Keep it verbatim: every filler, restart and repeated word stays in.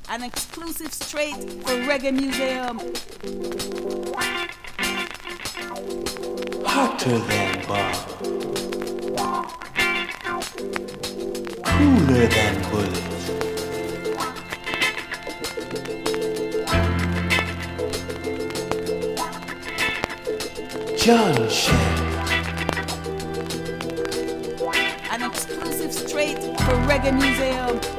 An exclusive straight for Reggae Museum. Hotter than bomb. Cooler than bullets. John Shank. An exclusive straight for Reggae Museum.